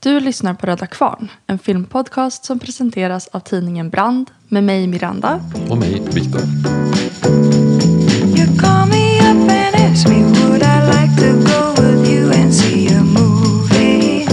Du lyssnar på Röda Kvarn, en filmpodcast som presenteras av tidningen Brand med mig Miranda. Och mig, Viktor. You call me up and ask me would I like to go with you and see a movie.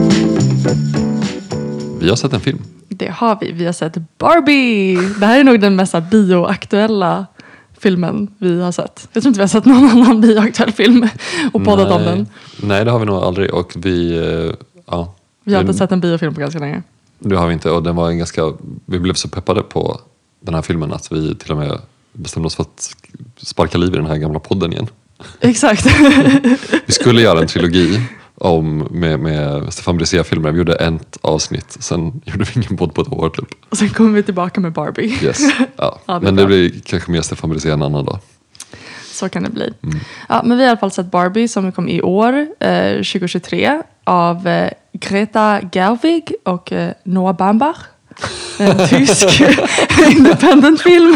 Vi har sett en film. Det har vi. Vi har sett Barbie. Det här är nog den mest bioaktuella filmen vi har sett. Jag tror inte vi har sett någon annan bioaktuell film och poddat om den. Nej, det har vi nog aldrig. Och vi har inte sett en biofilm på ganska länge. Det har vi inte. Och den var vi blev så peppade på den här filmen att vi till och med bestämde oss för att sparka liv i den här gamla podden igen. Exakt. Vi skulle göra en trilogi med Stefan Brisé-filmer. Vi gjorde ett avsnitt. Sen gjorde vi ingen podd på ett år typ. Och sen kommer vi tillbaka med Barbie. Yes. Ja. Ja, men det blir kanske mer Stefan Brisé en annan dag. Så kan det bli. Ja, men vi har i alla fall sett Barbie som kom i år, 2023, av Greta Gerwig och Noah Baumbach. En tysk independent film.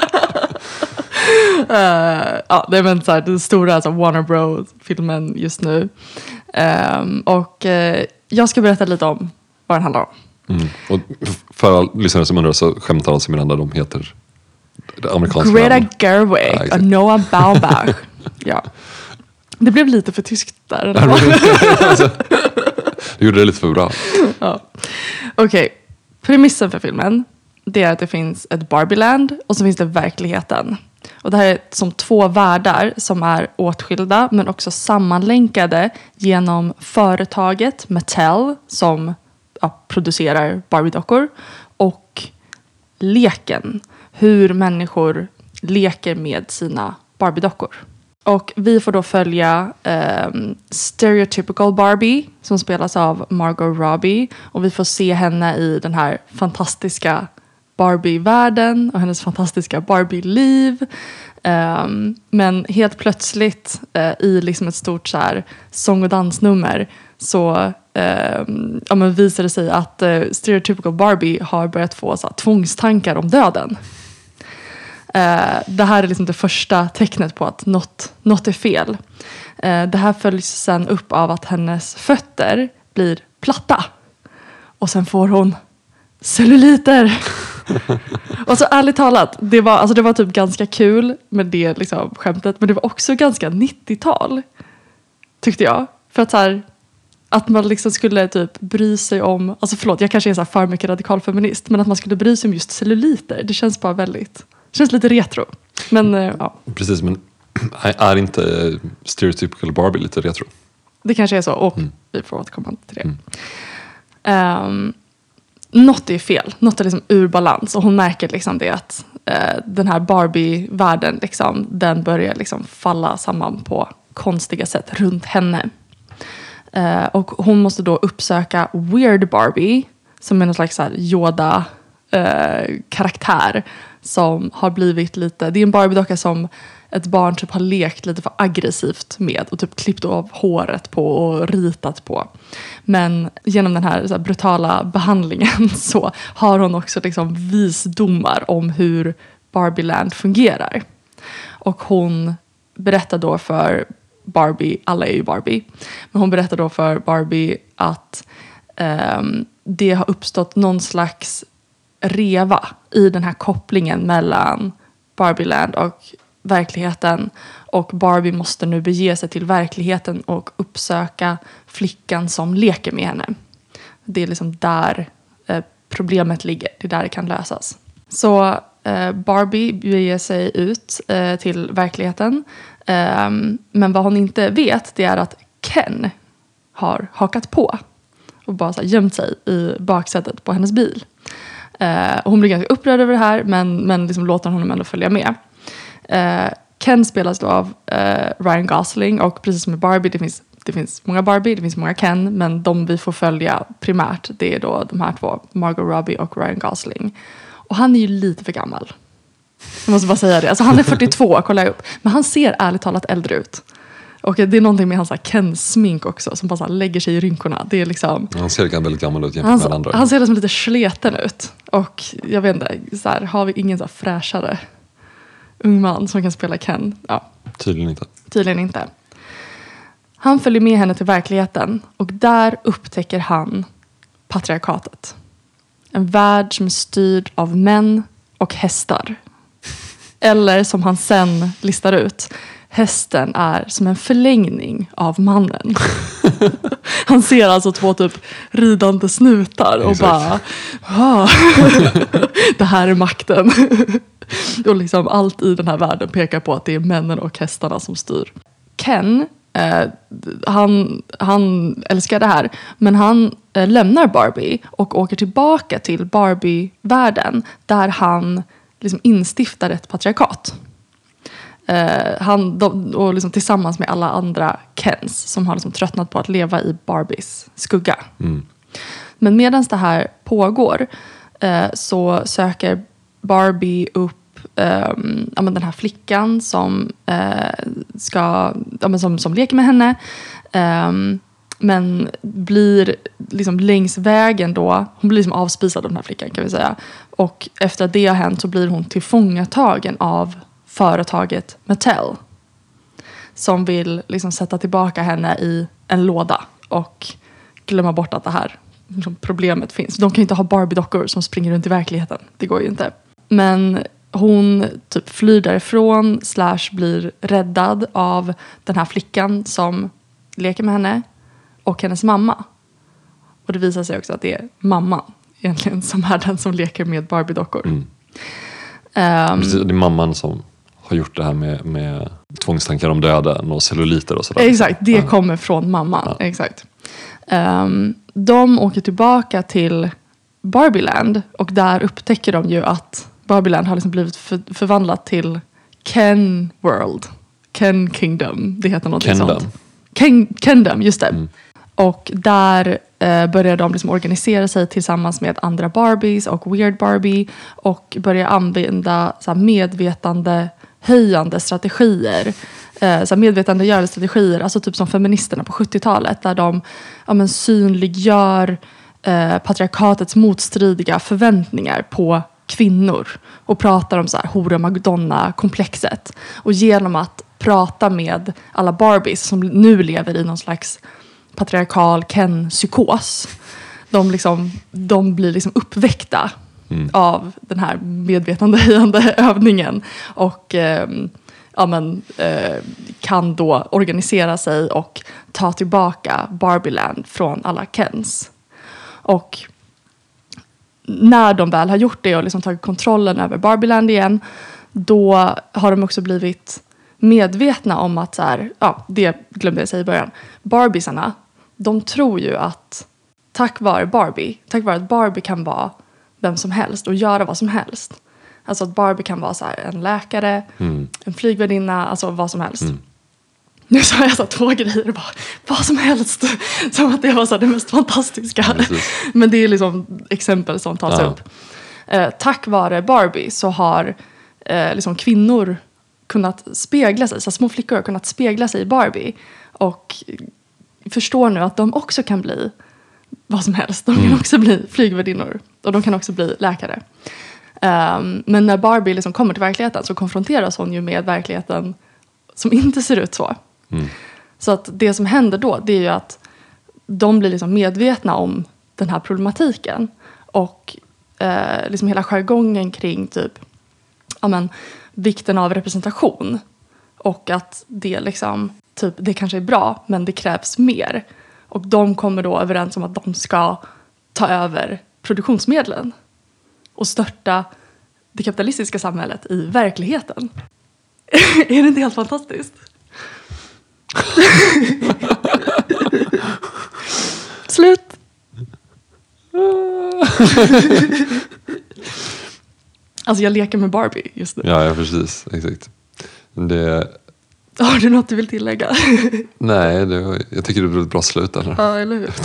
Det är så här, den stora Warner Bros-filmen just nu. Och jag ska berätta lite om vad den handlar om. Och för alla lyssnare som undrar så skämtar alltså Miranda, de heter det amerikanska Greta namn. Gerwig och Noah Baumbach. Ja. Det blev lite för tyskt där. Du gjorde det lite för bra. Ja. Okej. Premissen för filmen, det är att det finns ett Barbieland och så finns det verkligheten. Och det här är som två världar som är åtskilda men också sammanlänkade genom företaget Mattel som producerar Barbie-dockor och leken. Hur människor leker med sina Barbie-dockor. Och vi får då följa Stereotypical Barbie som spelas av Margot Robbie. Och vi får se henne i den här fantastiska Barbie-världen och hennes fantastiska Barbie-liv. Men helt plötsligt i liksom ett stort så här, sång- och dansnummer så visar det sig att Stereotypical Barbie har börjat få så här, tvångstankar om döden. Det här är liksom det första tecknet på att något är fel. Det här följs sen upp av att hennes fötter blir platta. Och sen får hon celluliter. Och så ärligt talat, det var typ ganska kul med det liksom, skämtet. Men det var också ganska 90-tal. Tyckte jag. För att så här, att man liksom skulle typ bry sig om... Alltså förlåt, jag kanske är så här för mycket radikal feminist. Men att man skulle bry sig om just celluliter. Det känns bara väldigt... Det känns lite retro. Men ja. Precis, men är inte Stereotypical Barbie lite retro? Det kanske är så. Och vi får återkomma till det. Något är fel. Något är liksom ur balans. Och hon märker liksom det att den här Barbie-världen liksom, den börjar liksom falla samman på konstiga sätt runt henne. Och hon måste då uppsöka Weird Barbie som är någon slags så här Yoda-karaktär som har blivit lite... Det är en Barbie-docka som ett barn typ har lekt lite för aggressivt med och typ klippt av håret på och ritat på. Men genom den här, så här brutala behandlingen så har hon också liksom visdomar om hur Barbieland fungerar. Och hon berättar då för Barbie, alla är ju Barbie, men hon berättar då för Barbie att det har uppstått någon slags reva i den här kopplingen mellan Barbieland och verkligheten. Och Barbie måste nu bege sig till verkligheten och uppsöka flickan som leker med henne. Det är liksom där problemet ligger. Det är där det kan lösas. Så Barbie beger sig ut till verkligheten. Men vad hon inte vet det är att Ken har hakat på. Och bara så här gömt sig i baksätet på hennes bil. Hon blir ganska upprörd över det här men liksom låter honom ändå följa med. Ken spelas då av Ryan Gosling och precis som med Barbie det finns många Barbie, det finns många Ken men de vi får följa primärt det är då de här två, Margot Robbie och Ryan Gosling. Och han är ju lite för gammal. Jag måste bara säga det. Alltså han är 42, kolla upp. Men han ser ärligt talat äldre ut. Och det är någonting med hans Ken-smink också som bara så lägger sig i rynkorna. Det är liksom... Han ser väldigt gammal ut jämfört med andra. Han ser liksom lite sleten ut. Och jag vet inte, så här, har vi ingen så här fräschare ung man som kan spela Ken? Ja. Tydligen inte. Tydligen inte. Han följer med henne till verkligheten och där upptäcker han patriarkatet. En värld som är styrd av män och hästar. Eller som han sen listar ut, hästen är som en förlängning av mannen. Han ser alltså 2 typ ridande snutar och bara, det här är makten. Och liksom allt i den här världen pekar på att det är männen och hästarna som styr. Ken, han älskar det här, men han lämnar Barbie och åker tillbaka till Barbie-världen där han liksom instiftar ett patriarkat. Och liksom tillsammans med alla andra Kens som har liksom tröttnat på att leva i Barbies skugga. Men medan det här pågår så söker Barbie upp den här flickan som som leker med henne, men blir liksom längs vägen då, hon blir liksom avspisad av den här flickan kan vi säga, och efter att det har hänt så blir hon tillfångatagen av företaget Mattel som vill liksom sätta tillbaka henne i en låda och glömma bort att det här liksom, problemet finns. De kan ju inte ha Barbie-dockor som springer runt i verkligheten. Det går ju inte. Men hon typ flyr därifrån / blir räddad av den här flickan som leker med henne och hennes mamma. Och det visar sig också att det är mamman egentligen som är den som leker med Barbie-dockor. Det är mamman som har gjort det här med tvångstankar om döden och celluliter och sådär. Exakt, det kommer från mamman. Ja. Exakt. De åker tillbaka till Barbieland och där upptäcker de ju att Barbieland har liksom blivit förvandlat till Ken World. Ken Kingdom, det heter något sånt. Kendom, just det. Och där börjar de liksom organisera sig tillsammans med andra Barbies och Weird Barbie och börjar använda så här medvetandehöjande strategier. Så här medvetandegörande strategier, alltså typ som feministerna på 70-talet där de synliggör patriarkatets motstridiga förväntningar på kvinnor och pratar om så här hora Madonna-komplexet. Och genom att prata med alla Barbies som nu lever i någon slags patriarkal Ken-psykos. De blir liksom uppväckta av den här medvetandehöjande övningen och kan då organisera sig och ta tillbaka Barbieland från alla Kens. Och när de väl har gjort det och liksom tagit kontrollen över Barbieland igen, då har de också blivit medvetna om att det glömde jag säga i början. Barbiesarna, de tror ju att tack vare att Barbie kan vara vem som helst och göra vad som helst. Alltså att Barbie kan vara så här, en läkare, en flygvärdinna, alltså vad som helst. Nu sa jag så 2 grejer bara, vad som helst. Som att det var så här, det mest fantastiska. Men det är liksom exempel som tas upp. Tack vare Barbie så har liksom kvinnor kunnat spegla sig. Så små flickor har kunnat spegla sig i Barbie. Och förstår nu att de också kan bli vad som helst. De kan också bli flygvärdinnor. Och de kan också bli läkare. Men när Barbie liksom kommer till verkligheten så konfronteras hon ju med verkligheten som inte ser ut så. Så att det som händer då, det är ju att de blir liksom medvetna om den här problematiken. Och liksom hela jargongen kring typ vikten av representation. Och att det liksom typ, det kanske är bra, men det krävs mer. Och de kommer då överens om att de ska ta över produktionsmedlen. Och störta det kapitalistiska samhället i verkligheten. Är det inte helt fantastiskt? Slut. Alltså jag leker med Barbie just nu. Ja, precis. Exakt. Har du något du vill tillägga? Nej, jag tycker det blir ett bra slut där. Ja, eller hur?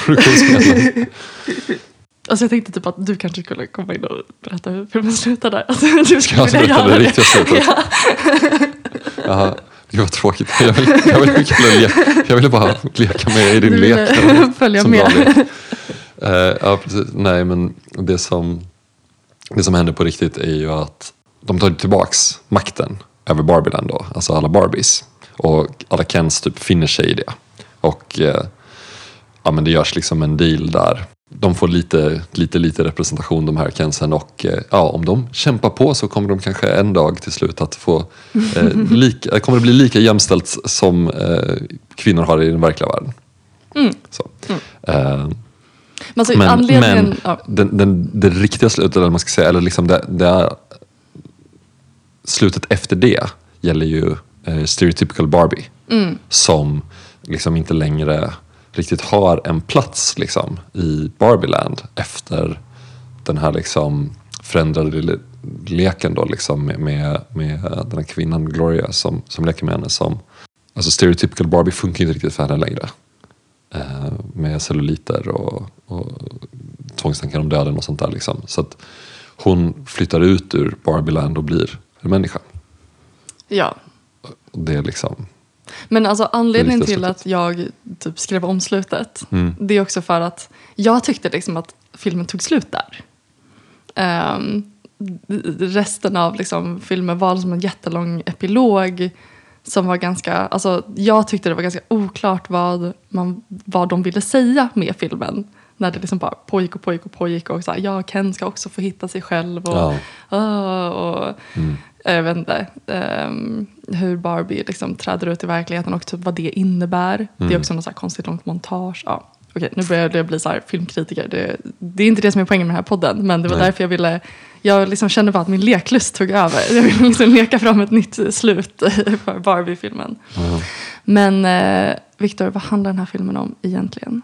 Alltså jag tänkte typ att du kanske skulle komma in och berätta hur filmen slutar där. Alltså, du skulle vilja berätta det riktiga slutet. Ja. Jaha, det var tråkigt. Jag ville bara leka med i din lek. Följa med. Ja, precis. Nej, men det som händer på riktigt är ju att de tar tillbaks makten över Barbieland då. Alltså alla Barbies. Och alla Kens typ finner sig i det. Och ja, men det görs liksom en deal där. De får lite representation, de här Kensen, och om de kämpar på så kommer de kanske en dag till slut att få kommer det bli lika jämställt som kvinnor har i den verkliga världen. Så. Alltså, men det riktiga slutet, eller man ska säga, eller liksom det slutet efter det gäller ju Stereotypical Barbie, som liksom inte längre riktigt har en plats liksom i Barbieland efter den här liksom förändrade leken då liksom med den här kvinnan Gloria som leker med henne. Alltså Stereotypical Barbie funkar inte riktigt för henne längre. Med celluliter och tvångstankar om döden och sånt där liksom. Så att hon flyttar ut ur Barbieland och blir en människa. Ja. Och det är liksom... Men alltså anledningen till att jag typ skrev om slutet, det är också för att jag tyckte liksom att filmen tog slut där. Resten av liksom filmen var som en jättelång epilog som var ganska, alltså jag tyckte det var ganska oklart vad de ville säga med filmen. När det liksom bara pågick och så här, Ken ska också få hitta sig själv och jag vet inte hur Barbie liksom träder ut i verkligheten och typ vad det innebär. Det är också något så här konstigt långt montage. Ja. Okej, nu börjar jag bli så här filmkritiker. Det är inte det som är poängen med den här podden, men det var därför jag liksom kände bara att min leklust tog över. Jag ville liksom leka fram ett nytt slut för Barbie-filmen. Men Victor, vad handlar den här filmen om egentligen?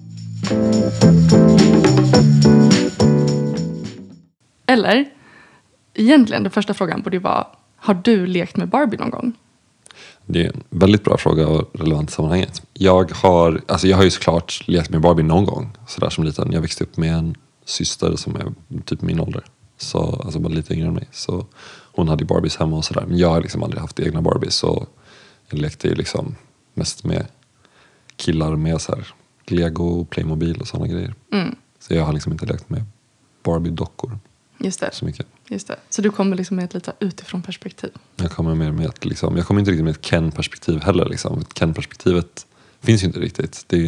Eller egentligen, den första frågan borde ju vara: har du lekt med Barbie någon gång? Det är en väldigt bra fråga och relevant i sammanhanget. Jag har ju såklart lekt med Barbie någon gång, sådär som liten. Jag växte upp med en syster som är typ min ålder. Så, alltså bara lite yngre än mig. Så hon hade ju Barbies hemma och sådär. Men jag har liksom aldrig haft egna Barbies. Så jag lekte ju liksom mest med killar med så här Lego, Playmobil och sådana grejer. Så jag har liksom inte lekt med Barbie-dockor. Just det. Så mycket. Just det. Så du kommer liksom med ett lite utifrån perspektiv. Jag kommer mer med ett liksom, jag kommer inte riktigt med ett Ken-perspektiv heller liksom. Ken-perspektivet finns ju inte riktigt. Det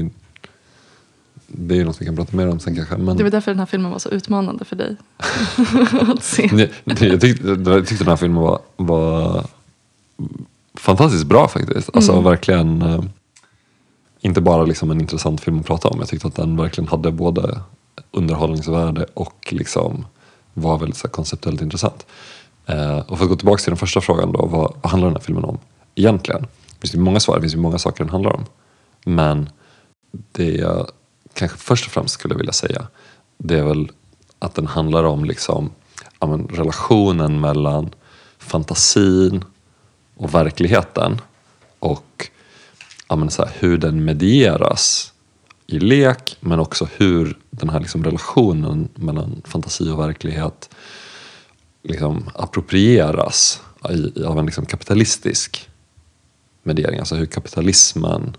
är ju något vi kan prata mer om sen kanske. Men... Det var därför den här filmen var så utmanande för dig. Att se. Jag tyckte den här filmen var fantastiskt bra faktiskt. Alltså verkligen inte bara liksom en intressant film att prata om. Jag tyckte att den verkligen hade både underhållningsvärde och liksom var väldigt så här konceptuellt intressant. Och för att gå tillbaka till den första frågan då, vad handlar den här filmen om egentligen? Det finns ju många svar, det finns ju många saker den handlar om. Men det jag kanske först och främst skulle vilja säga, det är väl att den handlar om liksom, relationen mellan fantasin och verkligheten och så här, hur den medieras i lek, men också hur den här liksom relationen mellan fantasi och verklighet liksom approprieras av en liksom kapitalistisk mediering. Alltså hur kapitalismen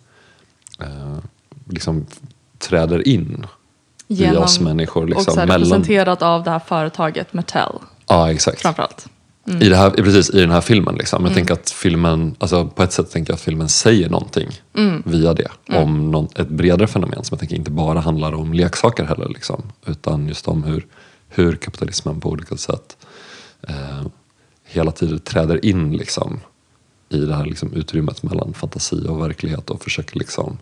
liksom träder in i oss människor. Liksom, och så representerat av det här företaget Mattel. Ja, exakt. Framförallt. Precis i den här filmen liksom. Jag tänker att filmen, alltså på ett sätt tänker jag att filmen säger någonting via det. Om ett bredare fenomen som jag tänker inte bara handlar om leksaker heller liksom. Utan just om hur kapitalismen på olika sätt hela tiden träder in liksom i det här liksom utrymmet mellan fantasi och verklighet och försöker liksom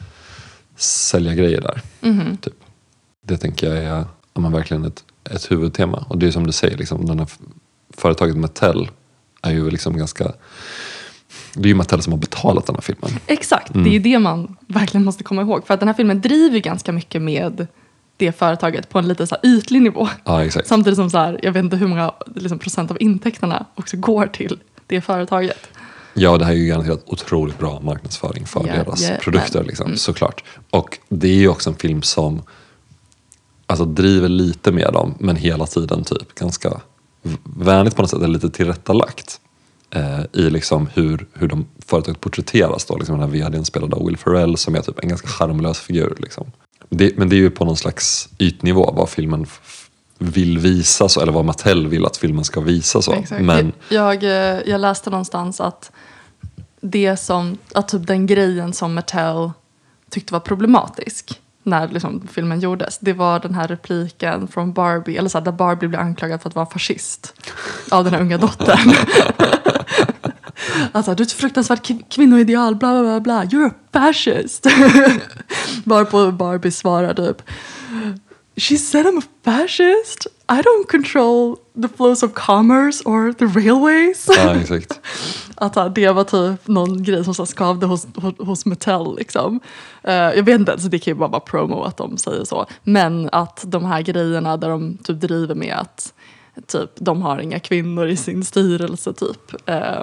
sälja grejer där. Typ. Det tänker jag är verkligen ett huvudtema. Och det är som du säger liksom, den här företaget Mattel är ju liksom ganska... Det är ju Mattel som har betalat den här filmen. Exakt, det är det man verkligen måste komma ihåg. För att den här filmen driver ganska mycket med det företaget på en lite så här ytlig nivå. Ja, exakt. Samtidigt som så här, jag vet inte hur många liksom, procent av intäkterna också går till det företaget. Ja, det här är ju garanterat otroligt bra marknadsföring för deras produkter liksom, såklart. Och det är ju också en film som alltså driver lite med dem, men hela tiden typ ganska vänligt på något sätt, är lite tillrättalagt i liksom hur de företaget porträtteras då, liksom den här vdn spelad av Will Ferrell som är typ en ganska charmlös figur liksom. Men det är ju på någon slags ytnivå vad filmen vill visa så, eller vad Mattel vill att filmen ska visa så. Exakt. Men jag läste någonstans att det som att typ den grejen som Mattel tyckte var problematisk när liksom filmen gjordes. Det var den här repliken från Barbie, eller så här, där Barbie blev anklagad för att vara fascist av den här unga dottern. Alltså, du är ett fruktansvärt kvinnoideal, bla bla bla bla. You're a fascist. Varpå Barbie svarar typ, she said I'm a fascist. I don't control the flows of commerce or the railways. Ja, exakt. Att det var typ någon grej som så skavde hos Mattel liksom. Jag vet inte, så det kan ju bara vara promo att de säger så. Men att de här grejerna där de typ driver med att typ de har inga kvinnor i sin styrelse typ.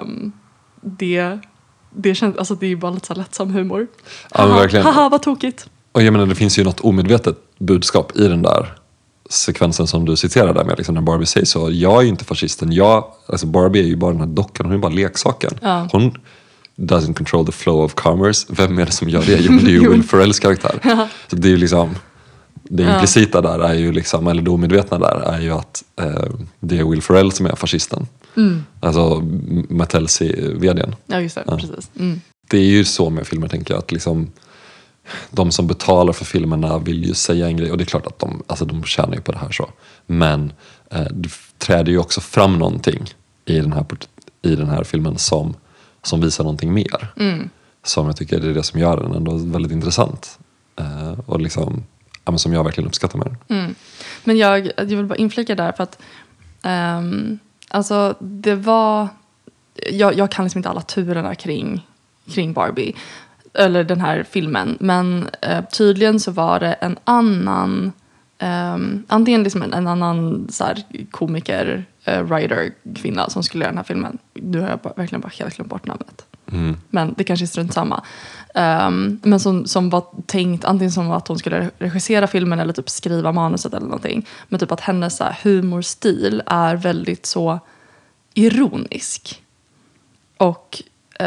Det känns, alltså det är ju bara lite så lättsam humor. Ja, men verkligen. Haha, vad tokigt. Och jag menar, det finns ju något omedvetet budskap i den där sekvensen som du citerar där med, liksom, när Barbie säger så. Jag är ju inte fascisten. Alltså Barbie är ju bara den här dockan, hon är bara leksaken. Ja. Hon doesn't control the flow of commerce. Vem är det som gör det? Jo, det är ju Will Ferrells karaktär. Ja. Så det är ju liksom, det implicita där är ju liksom, eller det omedvetna där är ju att det är Will Ferrell som är fascisten. Alltså Mattels vdn. Ja, just det, precis. Det är ju så med filmer, tänker jag, att liksom de som betalar för filmerna vill ju säga en grej, och det är klart att de tjänar ju på det här så. Men det träder ju också fram någonting i den här filmen som visar någonting mer. Som jag tycker är det som gör den ändå väldigt intressant. Och liksom, som jag verkligen uppskattar med den. Men jag vill bara inflika där för att alltså det var, jag kan liksom inte alla turerna kring Barbie eller den här filmen, men tydligen så var det en annan antingen liksom en annan så här, komiker, writer, kvinna som skulle göra den här filmen. Nu har jag verkligen bara helt glömt bort namnet. Men det kanske är strunt samma. Men som var tänkt antingen som att hon skulle regissera filmen eller typ skriva manuset eller någonting. Men typ att hennes så här, humorstil är väldigt så ironisk. Och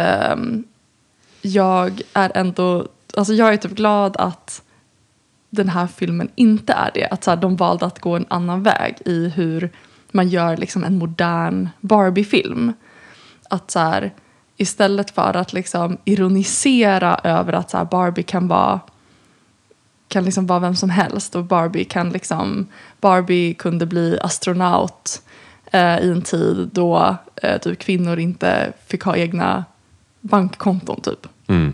jag är ändå, alltså jag är typ glad att den här filmen inte är det. Att så här, de valde att gå en annan väg i hur man gör liksom en modern Barbie-film. Att så här, istället för att liksom ironisera över att så här, Barbie kan liksom vara vem som helst. Och Barbie kunde bli astronaut i en tid då typ kvinnor inte fick ha egna bankkonton typ.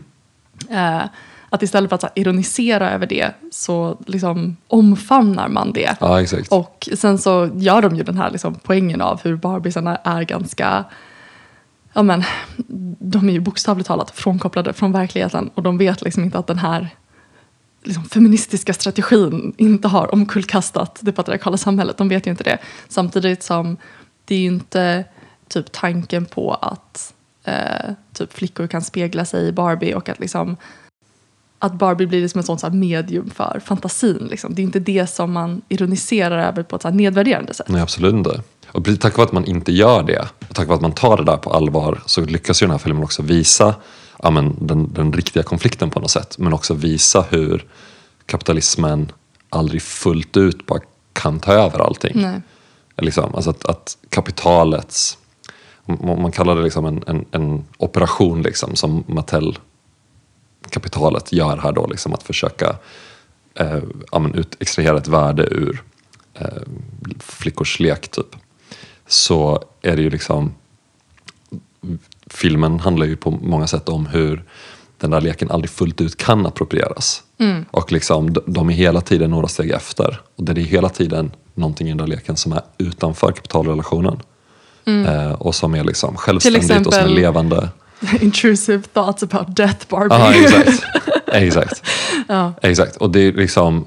Att istället för att så här, ironisera över det så liksom omfamnar man det. Ja, exakt. Och sen så gör de ju den här liksom, poängen av hur Barbiesarna är ganska, ja men, de är ju bokstavligt talat frånkopplade från verkligheten. Och de vet liksom inte att den här liksom, feministiska strategin inte har omkullkastat det patriarkala samhället. De vet ju inte det. Samtidigt som det är ju inte typ tanken på att typ flickor kan spegla sig i Barbie och att liksom att Barbie blir liksom ett sånt så här medium för fantasin. Liksom. Det är inte det som man ironiserar över på ett så här nedvärderande sätt. Nej, absolut inte. Och tack vare att man inte gör det, och tack vare att man tar det där på allvar, så lyckas ju den här filmen också visa den riktiga konflikten på något sätt. Men också visa hur kapitalismen aldrig fullt ut bara kan ta över allting. Nej. Liksom, alltså att kapitalets, man kallar det liksom en operation liksom, som Mattel-kapitalet gör här då, liksom, att försöka extrahera ett värde ur flickors lek typ. Så är det ju liksom, filmen handlar ju på många sätt om hur den där leken aldrig fullt ut kan approprieras. Och liksom, de är hela tiden några steg efter. Och det är hela tiden någonting i den där leken som är utanför kapitalrelationen. Och som är liksom självständigt exempel, och som är levande. Intrusive thoughts about death, Barbie. Ja, exakt. Ja. Exakt. Och det är liksom,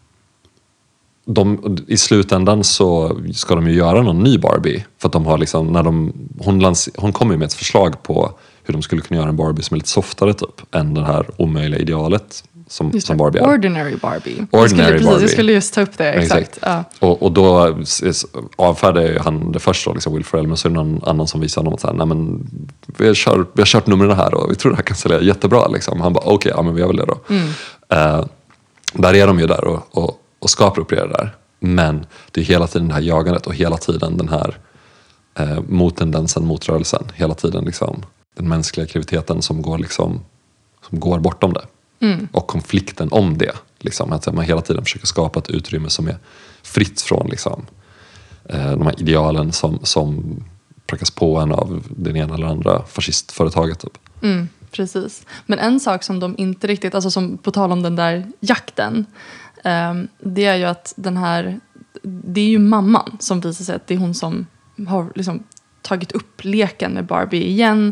i slutändan så ska de ju göra någon ny Barbie. För att de har liksom, hon kommer ju med ett förslag på hur de skulle kunna göra en Barbie som är lite softare typ än det här omöjliga idealet som Barbie är. Ordinary Barbie. Barbie. Jag skulle just ta upp det, exakt. Ja. Och då avfärdar ju han det först då, liksom Will Ferrell, men så är det någon annan som visar honom att säga, nej men vi har kört numren här och vi tror det här kan sälja jättebra liksom. Han bara okej, ja men vi gör väl det då. Där är de ju där och ska appropriera det där. Men det är hela tiden det här jagandet och hela tiden den här mottendensen, motrörelsen. Hela tiden liksom den mänskliga aktiviteten som går bortom det. Och konflikten om det. Liksom, att man hela tiden försöker skapa ett utrymme som är fritt från liksom, de här idealen som prackas på en av den ena eller andra fascistföretaget. Typ. Precis. Men en sak som de inte riktigt, alltså som på tal om den där jakten, det är ju att det är ju mamman som visar sig att det är hon som har liksom tagit upp leken med Barbie igen.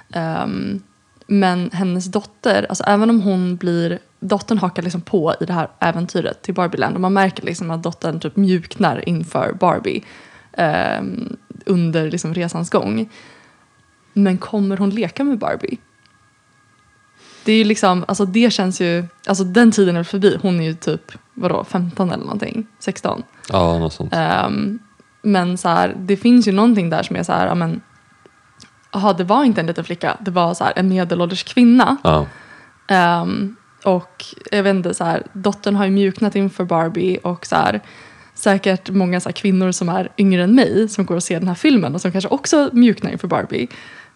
Men hennes dotter, alltså även om dottern hakar liksom på i det här äventyret till Barbieland, och man märker liksom att dottern typ mjuknar inför Barbie under liksom resans gång. Men kommer hon leka med Barbie? Det är ju liksom, alltså det känns ju, alltså den tiden är förbi. Hon är ju typ, 15 eller någonting, 16. Ja, något sånt. Men så här, det finns ju någonting där som är så här, ja men, det var inte en liten flicka, det var så här en medelålders kvinna. Ja. Och jag vet inte, så här, dottern har ju mjuknat inför Barbie, och så här, säkert många så här kvinnor som är yngre än mig som går och ser den här filmen och som kanske också mjuknar inför Barbie.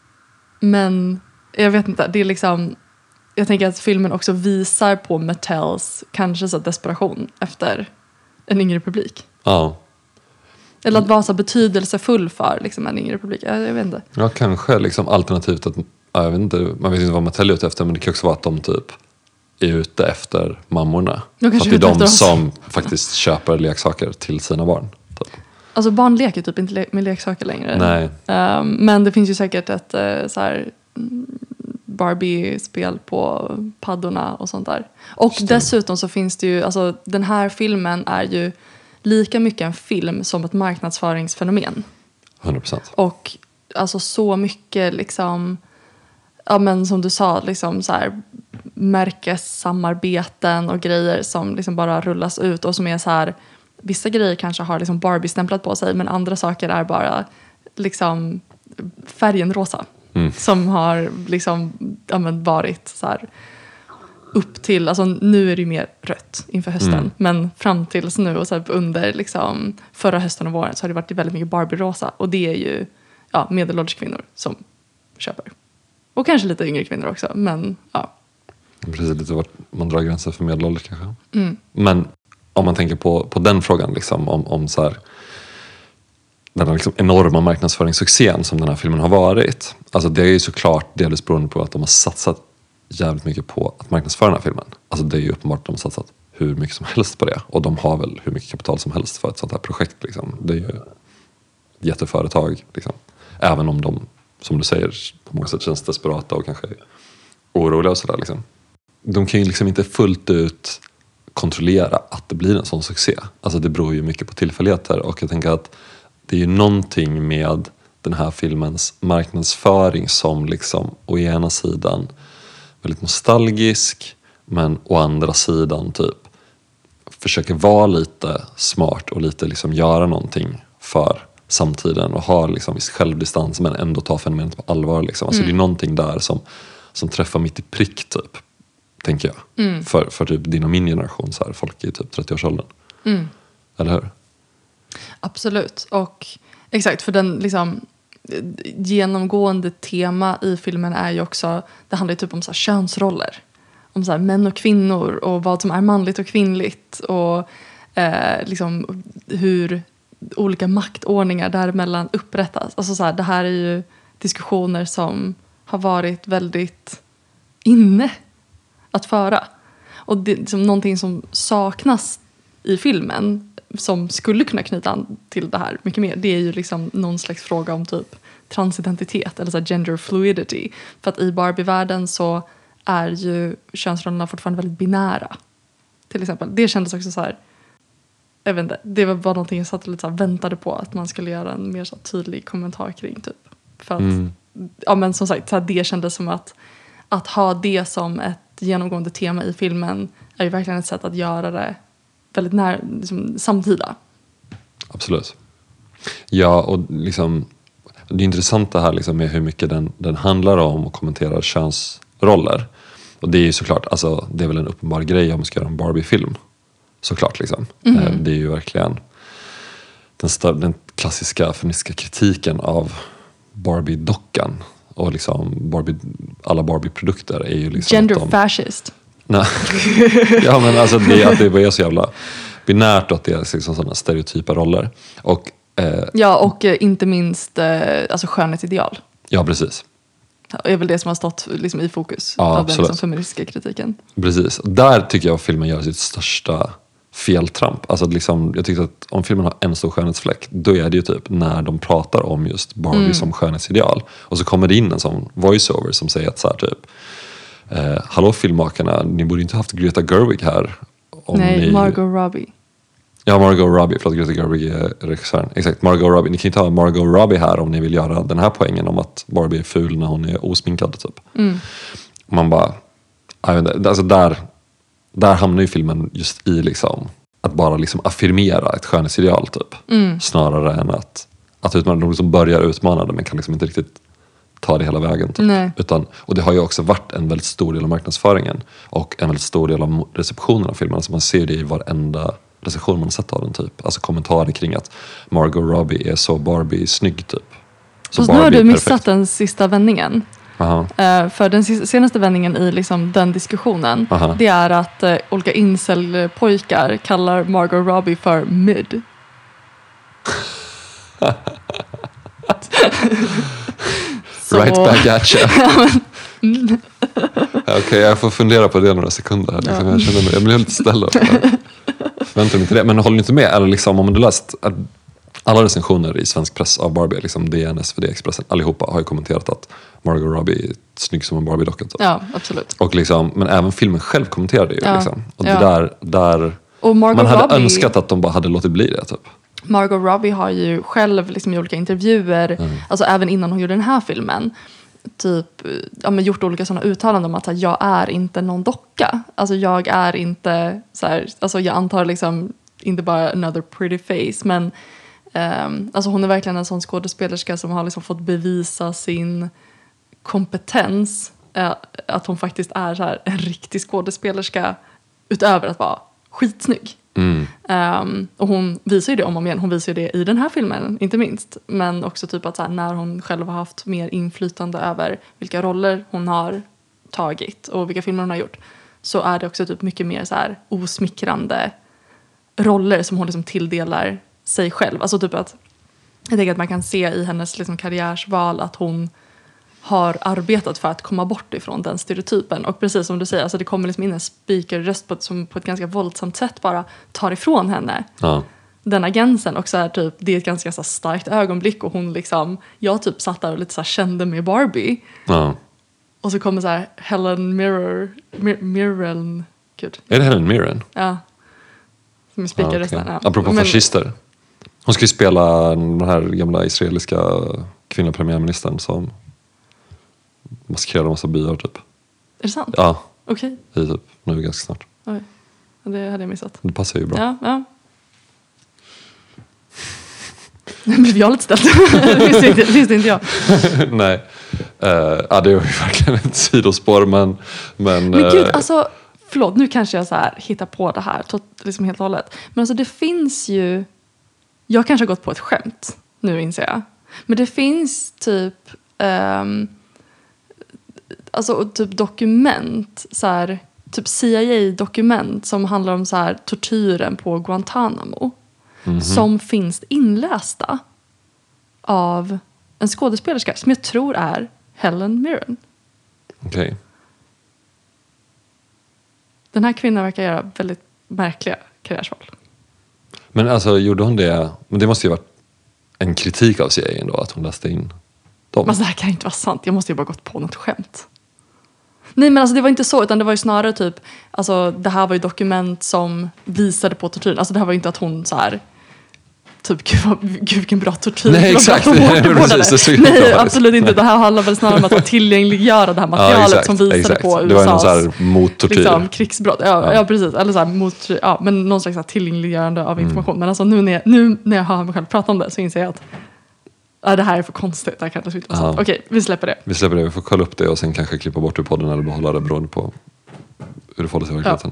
Men jag vet inte, det är liksom, jag tänker att filmen också visar på Mattels kanske så desperation efter en yngre publik. Ja. Eller att vara så betydelsefull för liksom en yngre publik. Jag vet inte. Ja, kanske liksom alternativt att, jag vet inte, man vet inte vad Mattel är ute efter, men det kan också vara att de typ är ute efter mammorna. För att det är de som faktiskt köper leksaker till sina barn. Typ. Alltså barn leker typ inte med leksaker längre. Nej. Men det finns ju säkert ett så här Barbie-spel på paddorna och sånt där. Och dessutom så finns det ju, alltså den här filmen är ju lika mycket en film som ett marknadsföringsfenomen. 100%. Och alltså så mycket liksom, ja men som du sa, liksom så här märkessamarbeten och grejer som liksom bara rullas ut och som är så här, vissa grejer kanske har liksom Barbie-stämplat på sig, men andra saker är bara liksom färgen rosa. Som har liksom, ja men, varit så här upp till, alltså nu är det ju mer rött inför hösten, men fram tills nu och så här under liksom förra hösten och våren så har det varit väldigt mycket Barbie-rosa, och det är ju medelålders kvinnor som köper. Och kanske lite yngre kvinnor också, men ja. Precis, lite vart man drar gränser för medelålders kanske. Men om man tänker på den frågan liksom, om så här, den här liksom enorma marknadsföringssuccén som den här filmen har varit. Alltså det är ju såklart delvis beroende på att de har satsat jävligt mycket på att marknadsföra den här filmen. Alltså det är ju uppenbart att de har satsat hur mycket som helst på det. Och de har väl hur mycket kapital som helst för ett sånt här projekt. Liksom. Det är ju ett jätteföretag. Liksom. Även om de, som du säger, på många sätt känns desperata och kanske oroliga och sådär. Liksom. De kan ju liksom inte fullt ut kontrollera att det blir en sån succé. Alltså det beror ju mycket på tillfälligheter. Och jag tänker att det är ju någonting med den här filmens marknadsföring som liksom å ena sidan väldigt nostalgisk, men å andra sidan typ försöker vara lite smart och lite liksom göra någonting för samtiden och ha liksom viss självdistans men ändå ta fenomenet på allvar liksom. Alltså det är någonting där som träffar mitt i prick typ, tänker jag. För typ din och min generation, så här, folk i typ 30-årsåldern. Eller hur? Absolut. Och exakt, för den liksom genomgående tema i filmen är ju också, det handlar ju typ om så här könsroller, om så här män och kvinnor och vad som är manligt och kvinnligt och liksom hur olika maktordningar däremellan upprättas. Alltså så här, det här är ju diskussioner som har varit väldigt inne att föra, och det är liksom någonting som saknas i filmen som skulle kunna knyta an till det här mycket mer. Det är ju liksom någon slags fråga om typ transidentitet eller så här gender fluidity. För att i Barbie-världen så är ju könsrollerna fortfarande väldigt binära. Till exempel. Det kändes också så här, jag vet inte, det var bara någonting jag satt och lite så här väntade på att man skulle göra en mer så tydlig kommentar kring typ. För att, ja men som sagt, så här, det kändes som att ha det som ett genomgående tema i filmen är ju verkligen ett sätt att göra det väldigt nära, liksom, samtida. Absolut. Ja, och liksom det är intressant det här liksom med hur mycket den handlar om och kommenterar könsroller. Och det är ju såklart, alltså det är väl en uppenbar grej om man ska göra en Barbie-film. Såklart liksom. Det är ju verkligen den klassiska feministiska kritiken av Barbie-dockan. Och liksom alla Barbie-produkter är ju liksom gender fascist. Nej. Ja, men alltså det är så jävla binärt att det är liksom sådana stereotypa roller. Och, ja, och inte minst alltså skönhetsideal. ja, precis. Det är väl det som har stått liksom i fokus Ja, av den absolut. liksom feministiska kritiken. Precis. Där tycker jag att filmen gör sitt största feltramp. Alltså liksom, jag tycker att om filmen har en stor skönhetsfläck, då är det ju typ när de pratar om just Barbie som skönhetsideal. Och så kommer det in en sån voiceover som säger att så här typ hallå filmmakarna, ni borde inte haft Greta Gerwig här. Nej, Margot Robbie. Ja, Margot Robbie, förlåt, Greta Gerwig är regissören. Exakt, Margot Robbie. Ni kan inte ha Margot Robbie här om ni vill göra den här poängen om att Barbie är ful när hon är osminkad typ. Man bara, jag vet inte, alltså där hamnar ju filmen just i liksom att bara liksom affirmera ett skönhetsideal typ. Snarare än att utmana, de liksom börjar utmana det men kan liksom inte riktigt ta det hela vägen typ. Nej. Och det har ju också varit en väldigt stor del av marknadsföringen och en väldigt stor del av receptionen av filmen. Alltså man ser det i varenda recension man har sett av den typ. Alltså kommentarer kring att Margot Robbie är så Barbie snygg typ. Så Och nu har Barbie du är missat perfekt. den sista vändningen. Aha. För den senaste vändningen i liksom den diskussionen, Aha. det är att olika incel-pojkar kallar Margot Robbie för mid. Så- Right back at you. Okej, jag får fundera på det några sekunder här. Liksom. Jag blev lite ställd upp. Förväntar mig inte det. Men håller ni inte med? Eller liksom, om du läst alla recensioner i svensk press av Barbie, liksom DN, SvD, Expressen, allihopa har ju kommenterat att Margot Robbie är snygg som en Barbie-docka. Typ. Ja, absolut. Och liksom, men även filmen själv kommenterade ju. Ja. Liksom. Och Ja. det där Och Margot man hade Robbie, önskat att de bara hade låtit bli det. Typ. Margot Robbie har ju själv liksom i olika intervjuer, alltså även innan hon gjorde den här filmen, typ men gjort olika sådana uttalanden om att så här, jag är inte någon docka. Alltså jag är inte så här, alltså jag antar liksom inte bara another pretty face, men alltså hon är verkligen en sån skådespelerska som har liksom fått bevisa sin kompetens, att hon faktiskt är så här en riktig skådespelerska utöver att vara skitsnygg. Och hon visar ju det om och om igen. Hon visar ju det i den här filmen, inte minst. Men också typ att så här, när hon själv har haft mer inflytande över vilka roller hon har tagit och vilka filmer hon har gjort, så är det också typ mycket mer så här osmickrande roller som hon liksom tilldelar sig själv. Alltså typ att jag tänker att man kan se i hennes liksom karriärsval att hon har arbetat för att komma bort ifrån den stereotypen. Och precis som du säger, alltså det kommer liksom in en speakerröst som på ett ganska våldsamt sätt bara tar ifrån henne den agensen. Och så här, typ, det är ett ganska så här, starkt ögonblick och hon liksom, jag typ satt där och lite så här, kände med Barbie. Ja. Och så kommer så här Helen Mirren. Gud. Är det Helen Mirren? Ja. Som är speakerrösten. Okay. Ja. Apropå fascister. Hon ska ju spela den här gamla israeliska kvinnliga premiärministern som maskerar en massa byar typ. Är det sant? Ja, Okej. det är typ nu ganska snart. Oj. Det hade jag missat. Det passar ju bra. Ja, ja. Nu blev jag lite ställd. Det visste inte jag. Nej. Ja, det är ju verkligen ett sidospår men Gud, alltså, förlåt, nu kanske jag så här hittar på det här liksom helt och hållet. Men alltså det finns ju, jag kanske har gått på ett skämt, nu inser jag. Men det finns typ alltså typ dokument, så här, typ CIA-dokument som handlar om så här tortyren på Guantanamo. Som finns inlästa av en skådespelerska som jag tror är Helen Mirren. Okej. Den här kvinnan verkar göra väldigt märkliga karriärsval. Men alltså gjorde hon det? Men det måste ju varit en kritik av CIA ändå, att hon läste in dem. Men det här kan inte vara sant. Jag måste ju bara gått på något skämt. Nej, men alltså det var inte så, utan det var ju snarare typ, alltså det här var ju dokument som visade på tortyren. Alltså det här var ju inte att hon så här typ, gud vilken bra tortyr. Nej, exakt. Nej, absolut inte. Det här handlar väl snarare om att tillgängliggöra det här materialet exakt, som visade exakt. på det var någon så USAs här mot tortyr. liksom, krigsbrott. Ja, precis. Eller så här, mot, ja, men någon slags så här, tillgängliggörande av information. Men alltså nu när jag hör mig själv prata om det så inser jag att det här är för konstigt. Det här kan inte vara sant. Okej, vi släpper det. Vi släpper det. Vi får kolla upp det och sen kanske klippa bort ur podden eller behålla det beroende på hur det får det sig i verkligheten.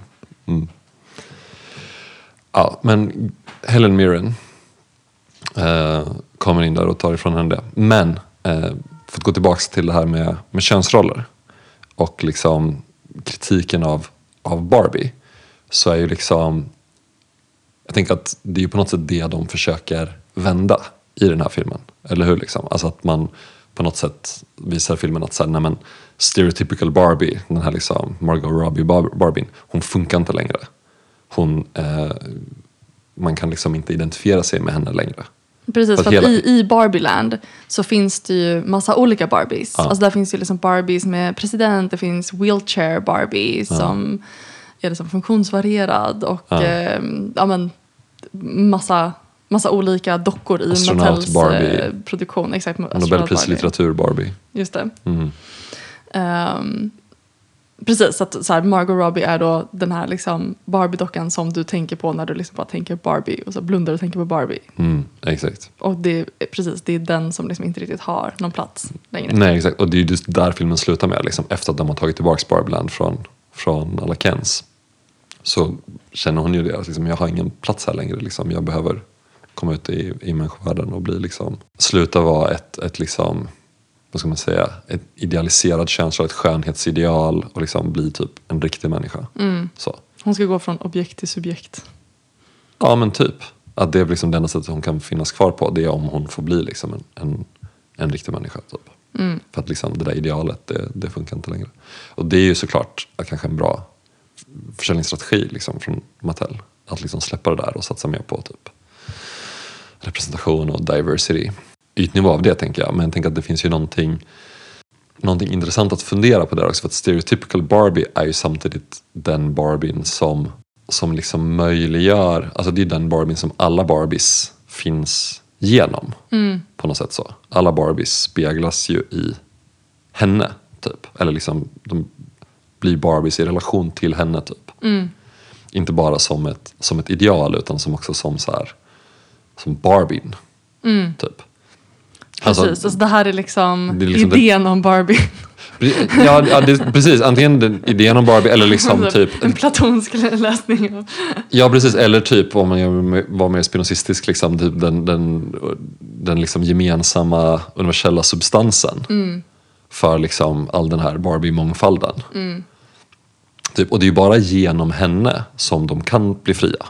Ja, men Helen Mirren kommer in där och tar ifrån henne det. Men för att gå tillbaka till det här med könsroller och liksom kritiken av av Barbie så är ju liksom, jag tänker att det är ju på något sätt det de försöker vända i den här filmen, eller hur liksom? Alltså att man på något sätt visar filmen att såhär, nej men stereotypical Barbie, den här liksom Margot Robbie Barbien, hon funkar inte längre. Man kan liksom inte identifiera sig med henne längre. Precis, för hela... att i Barbieland så finns det ju massa olika Barbies. Ja. Alltså där finns ju liksom Barbies med president, det finns wheelchair Barbie som är liksom funktionsvarierad och massa olika dockor i Astronaut Mattels produktion. Exakt, Nobelpris litteratur Barbie. Just det. Precis, att så här, Margot Robbie är då den här liksom Barbie-dockan som du tänker på när du liksom bara tänker Barbie och så blundar och tänker på Barbie. Exakt. Och det är den som liksom inte riktigt har någon plats längre. Nej, exakt. Och det är just där filmen slutar med. Liksom, efter att de har tagit tillbaka Barbieland från alla Kens. Så känner hon ju det. Liksom, jag har ingen plats här längre. Liksom, jag behöver komma ut i människovärlden och bli liksom, sluta vara ett liksom, vad ska man säga, ett idealiserad känsla, ett skönhetsideal och liksom bli typ en riktig människa. Så. Hon ska gå från objekt till subjekt. Ja, men typ. Att det är liksom det enda sättet hon kan finnas kvar på, det är om hon får bli liksom en riktig människa. Typ. För att liksom det där idealet, det funkar inte längre. Och det är ju såklart kanske en bra försäljningsstrategi liksom, från Mattel. Att liksom släppa det där och satsa mer på typ representation och diversity. Ytnivå av det tänker jag, men jag tänker att det finns ju någonting intressant att fundera på där också, för att stereotypical Barbie är ju samtidigt den Barbien som liksom möjliggör, alltså det är den Barbien som alla Barbies finns genom på något sätt så. Alla Barbies speglas ju i henne typ, eller liksom de blir Barbies i relation till henne typ. Inte bara som ett ideal utan som också som så här, som Barbien typ. Precis, alltså det här är liksom idén om Barbie. Ja, precis. Antingen idén om Barbie eller liksom typ en platonsk läsning. Ja, precis. Eller typ om man var mer spinozistisk liksom, typ den liksom gemensamma universella substansen för liksom all den här Barbie-mångfalden. Typ, och det är ju bara genom henne som de kan bli fria.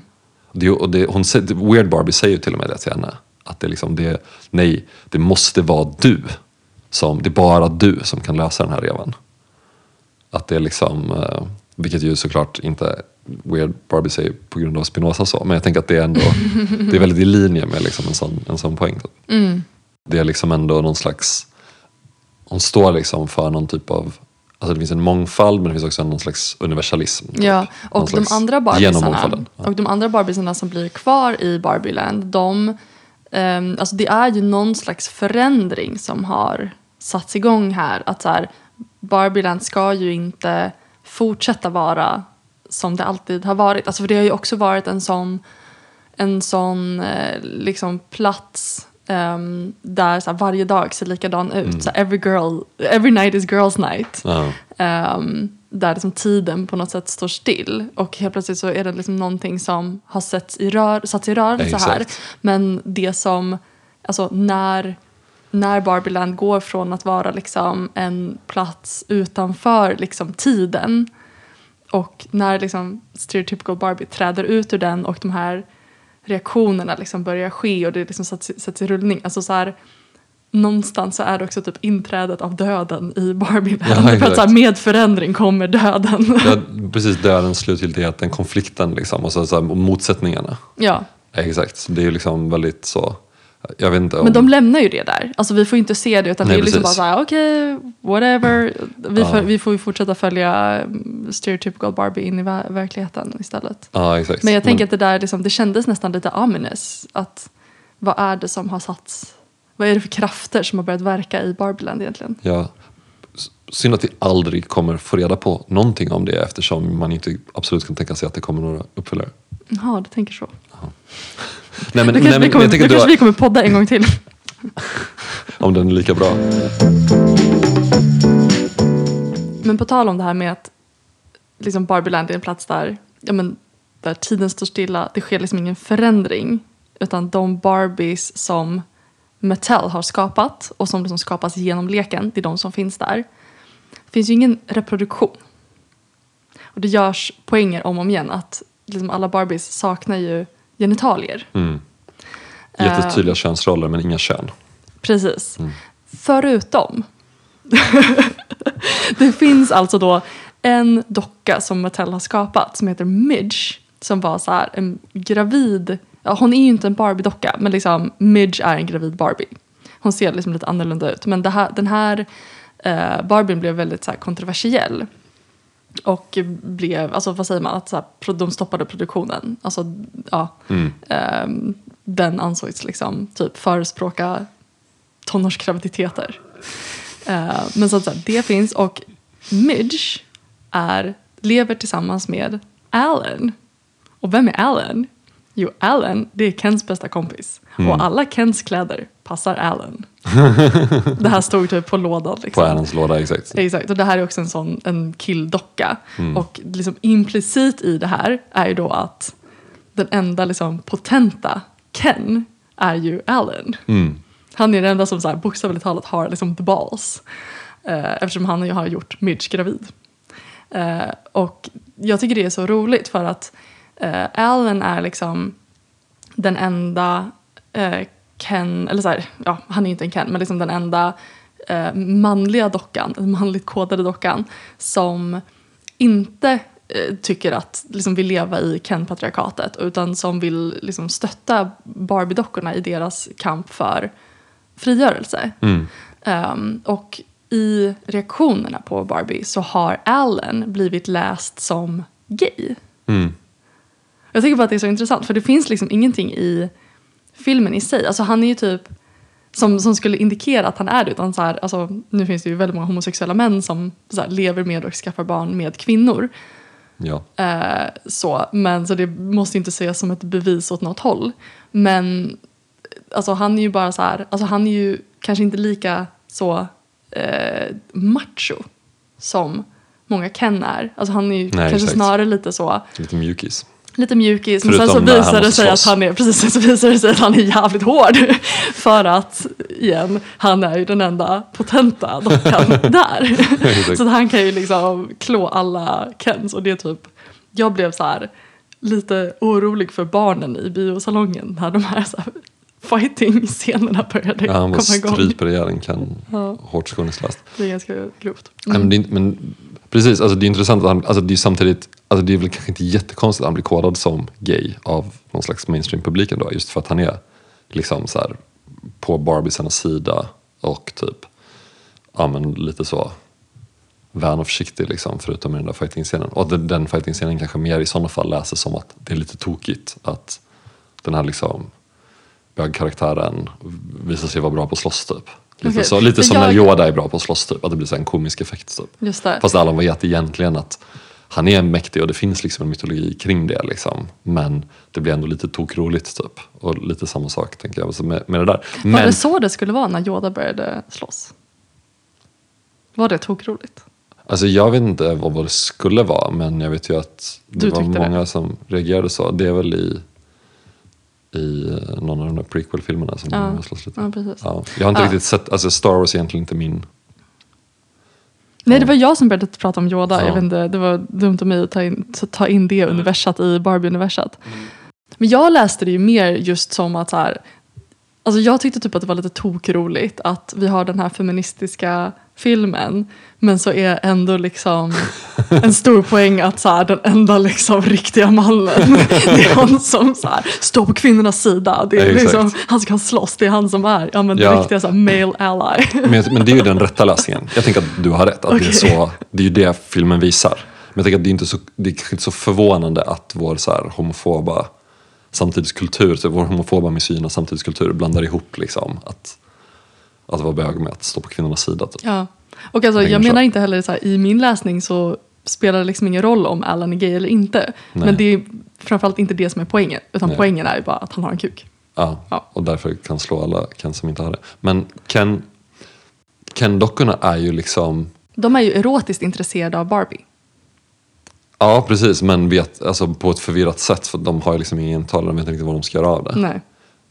Weird Barbie säger ju till och med det till henne. Att det liksom, det måste vara du. Det är bara du som kan lösa den här revan. Att det är liksom, vilket ju såklart inte Weird Barbie säger på grund av Spinoza så. Men jag tänker att det är ändå, det är väldigt i linje med liksom en sån poäng. Det är liksom ändå någon slags, hon står liksom för någon typ av, alltså det finns en mångfald men det finns också någon slags universalism. Ja, och de andra Barbiesarna som blir kvar i Barbieland, alltså det är ju någon slags förändring som har satts igång här. Att så här, Barbieland ska ju inte fortsätta vara som det alltid har varit. Alltså för det har ju också varit en sån liksom plats där så här, varje dag ser likadan ut. Så every night is girls night. Där liksom tiden på något sätt står still. Och helt plötsligt så är det liksom någonting som har satts i rörelse här. Men det som, alltså när Barbieland går från att vara liksom en plats utanför liksom tiden, och när liksom stereotypical Barbie träder ut ur den och de här reaktionerna liksom börjar ske och det liksom sätts i rullning. Alltså så här, någonstans så är det också typ inträdet av döden i Barbieland. För att så här, med förändring kommer döden. Ja, precis, döden, slutgiltigheten, konflikten liksom, och så här, motsättningarna. Ja. Exakt, det är ju liksom väldigt så, jag vet inte om... Men de lämnar ju det där. Alltså vi får ju inte se det, utan det är liksom bara såhär, okej, whatever. Vi får ju fortsätta följa stereotypical Barbie in i verkligheten istället. Ja, exakt. Men jag tänker att det där liksom, det kändes nästan lite ominous. Att vad är det som har satts... Vad är det för krafter som har börjat verka i Barbieland egentligen? Ja, synd att vi aldrig kommer få reda på någonting om det, eftersom man inte absolut kan tänka sig att det kommer några uppföljare. Jaha, du tänker så. Jaha. Nej, men, kanske vi kommer podda en gång till. Om den är lika bra. Men på tal om det här med att liksom Barbieland är en plats där, där tiden står stilla. Det sker liksom ingen förändring. Utan de Barbies som Mattel har skapat och som liksom skapas genom leken, det är de som finns där. Det finns ju ingen reproduktion. Och det görs poänger om och om igen att liksom alla Barbies saknar ju genitalier. Jättetydliga könsroller men inga kön. Precis. Förutom det finns alltså då en docka som Mattel har skapat som heter Midge, som var så här en gravid, hon är ju inte en Barbie-docka, men liksom Midge är en gravid Barbie. Hon ser liksom lite annorlunda ut, men den här Barbien blev väldigt så här kontroversiell. Och blev, alltså vad säger man, att så här, de stoppade produktionen. Alltså, ja. Den ansågs liksom typ förespråka tonårsgraviditeter. Men så att säga, det finns, och Midge lever tillsammans med Alan. Och vem är Alan? Jo, Alan, det är Kens bästa kompis. Och alla Kens kläder passar Alan. Det här stod typ på lådan. Liksom. På Alans låda, exakt. Exakt, och det här är också en killdocka. Och liksom implicit i det här är ju då att den enda liksom potenta Ken är ju Alan. Han är den enda som så här, bokstavligt talat har liksom the balls. Eftersom han ju har gjort Midge gravid. Och jag tycker det är så roligt för att Alan är liksom den enda Ken, eller så här, ja, han är inte en Ken, men liksom den enda manliga dockan, den manligt kodade dockan som inte tycker att liksom vill leva i Ken-patriarkatet, utan som vill liksom stötta Barbie-dockorna i deras kamp för frigörelse. Och i reaktionerna på Barbie så har Alan blivit läst som gay. Jag tycker bara att det är så intressant, för det finns liksom ingenting i filmen i sig. Alltså han är ju typ som skulle indikera att han är det, utan så här, alltså, nu finns det ju väldigt många homosexuella män som så här, lever med och skaffar barn med kvinnor. Ja. Men så det måste inte ses som ett bevis åt något håll. Men alltså han är ju bara så här, alltså han är ju kanske inte lika så macho som många Ken är. Alltså han är ju kanske exakt. snarare lite så. Lite mjukis. Lite mjukis, Förutom men sen så när visar han det måste sig att slåss. han är, precis, så visar det sig att han är jävligt hård. För att, igen, han är ju den enda potenta dockan där. Så att han kan ju liksom klå alla Kens, och det är typ, jag blev så här lite orolig för barnen i biosalongen när de här så här fighting-scenerna började Ja, han var komma igång. stryper ihjäl en Ken hårt skoningslöst. Det är ganska grovt. Men precis, alltså det är intressant att han, alltså det är samtidigt, alltså det är väl kanske inte jättekonstigt att han blir kodad som gay av någon slags mainstream-publiken då, just för att han är liksom så här på Barbiesarnas sida och typ, ja men lite så vän och försiktig liksom, förutom i den där fighting-scenen. Och den fighting-scenen kanske mer i sådana fall läser som att det är lite tokigt att den här liksom bögkaraktären visar sig vara bra på att slåss typ. Lite som när Yoda är bra på att slåss typ, att det blir så en komisk effekt typ. Just det. Fast alla vet egentligen att han är mäktig och det finns liksom en mytologi kring det liksom. Men det blir ändå lite tokroligt typ. Och lite samma sak tänker jag med det där. Var Men det så det skulle vara när Yoda började slåss? Var det tokroligt? alltså jag vet inte vad det skulle vara, men jag vet ju att det var många som reagerade så. Det är väl i någon av de där prequel-filmerna som de slåss lite. Ja, precis. Ja. Jag har inte riktigt sett, alltså Star Wars är egentligen inte min. Nej, det var jag som började prata om Yoda. Ja. Jag vet inte, det var dumt av mig att ta in det universat i Barbie-universat. Men jag läste det ju mer just som att så här, alltså jag tyckte typ att det var lite tokroligt att vi har den här feministiska filmen, men så är ändå liksom en stor poäng att så här, den enda liksom riktiga mannen, det är han som så här, står på kvinnornas sida. Det är liksom, han ska slåss, det är han som är den riktiga så här, male ally. Men det är ju den rätta lösningen. Jag tänker att du har rätt, att det är ju det filmen visar. Men jag tänker att det är kanske inte så förvånande att vår så här homofoba samtidskultur, så vår homofoba misogyna samtidskultur blandar ihop liksom att vara bög med att stå på kvinnornas sida typ. Ja, och alltså, jag menar inte heller så här, i min läsning så spelar det liksom ingen roll om Alan är gay eller inte. Nej. Men det är framförallt inte det som är poängen, utan poängen är ju bara att han har en kuk. Ja, och därför kan slå alla Ken som inte har det. Men Ken-dockorna är ju liksom, De är ju erotiskt intresserade av Barbie. ja precis, men vet, alltså på ett förvirrat sätt, för de har ju liksom ingen tal, de vet inte riktigt vad de ska göra av det. Nej.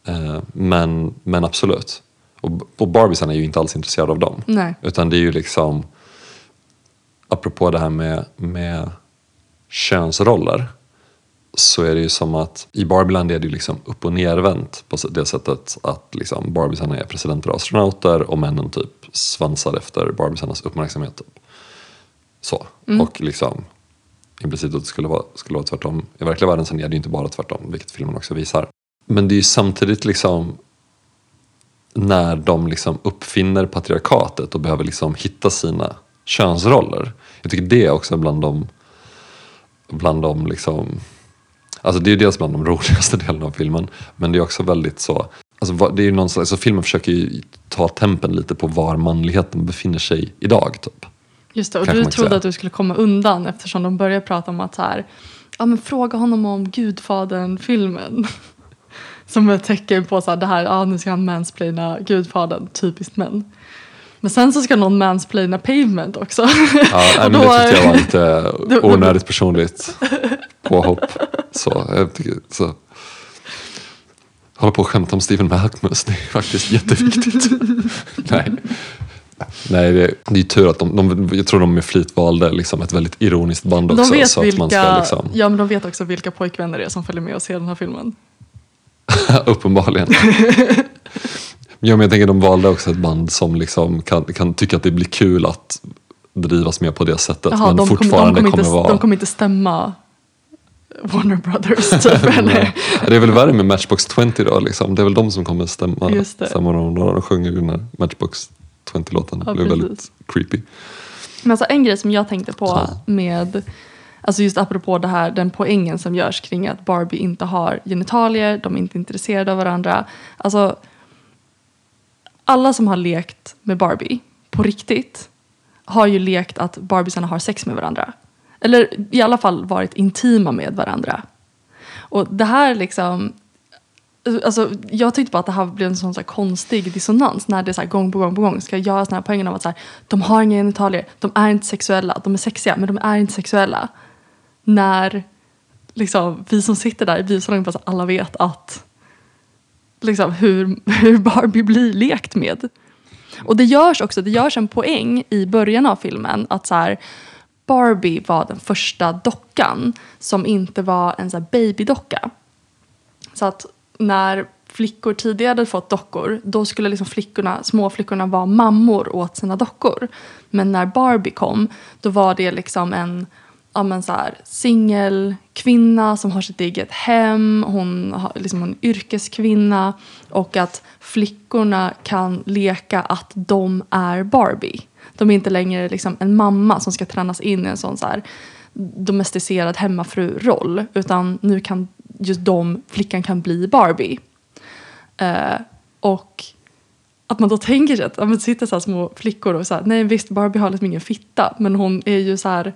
Men absolut. Och Barbiesen är ju inte alls intresserad av dem. Nej. Utan det är ju liksom, apropå det här med könsroller, så är det ju som att i Barbieland är det ju liksom upp- och nervänt på det sättet att liksom Barbiesarna är presidenter och astronauter och männen typ svansar efter Barbiesarnas uppmärksamhet typ. Så. Och liksom implicit att det skulle vara tvärtom. I verkliga världen sen är det ju inte bara tvärtom, vilket filmen också visar. Men det är ju samtidigt liksom när de liksom uppfinner patriarkatet och behöver liksom hitta sina könsroller. Jag tycker det är också bland de liksom, alltså det är ju dels bland de roligaste delarna av filmen, men det är också väldigt så, alltså det är ju någonstans, alltså filmen försöker ju ta tempen lite på var manligheten befinner sig idag typ. Just det, och Kanske du man trodde säga. att du skulle komma undan eftersom de började prata om att så här, ja men fråga honom om Gudfadern-filmen. Som ett tecken på så här, det här, ja nu ska han mansplaina Gudfadern, typiskt män. Men sen så ska någon mansplaina Pavement också. Ja, men det tyckte jag var lite onödigt personligt påhopp. Så jag tycker så. Hålla på och skämta om Stephen Malkmus, det är faktiskt jätteviktigt. Nej, det är ju tur att jag tror de med flit valde liksom ett väldigt ironiskt band också. De vet så vilka, att man ska liksom, ja men de vet också vilka pojkvänner det är som följer med och ser den här filmen. uppenbarligen. Ja, men jag tänker de valde också ett band som liksom kan tycka att det blir kul att drivas med på det sättet. Jaha, men fortfarande kommer vara... De kommer inte stämma Warner Brothers typ, eller? Det är väl värre med Matchbox 20 då liksom. Det är väl de som kommer stämma dem när de sjunger den här Matchbox 20-låten. Ja, det blir väldigt creepy. Men alltså en grej som jag tänkte på med, alltså just apropå det här, den poängen som görs kring att Barbie inte har genitalier, de är inte intresserade av varandra. Alltså alla som har lekt med Barbie på riktigt har ju lekt att Barbiesarna har sex med varandra. Eller i alla fall varit intima med varandra. Och det här liksom, alltså jag tyckte bara att det här blev en sån så här konstig dissonans när det så här gång på gång ska göra såna här poängen av att så här, de har inga genitalier, de är inte sexuella, de är sexiga men de är inte sexuella. När liksom vi som sitter där i biosalongen bara alla vet att liksom hur Barbie blir lekt med. Och det görs en poäng i början av filmen att så här, Barbie var den första dockan som inte var en så här babydocka. Så att när flickor tidigare hade fått dockor, då skulle liksom småflickorna vara mammor åt sina dockor. Men när Barbie kom, då var det liksom en singelkvinna som har sitt eget hem, hon är en yrkeskvinna, och att flickorna kan leka att de är Barbie. De är inte längre liksom en mamma som ska tränas in i en sån så här domesticerad hemmafru-roll, utan nu kan just flickan kan bli Barbie. Och att man då tänker sig att man sitter så här små flickor och så här, nej visst Barbie har liksom ingen fitta, men hon är ju så här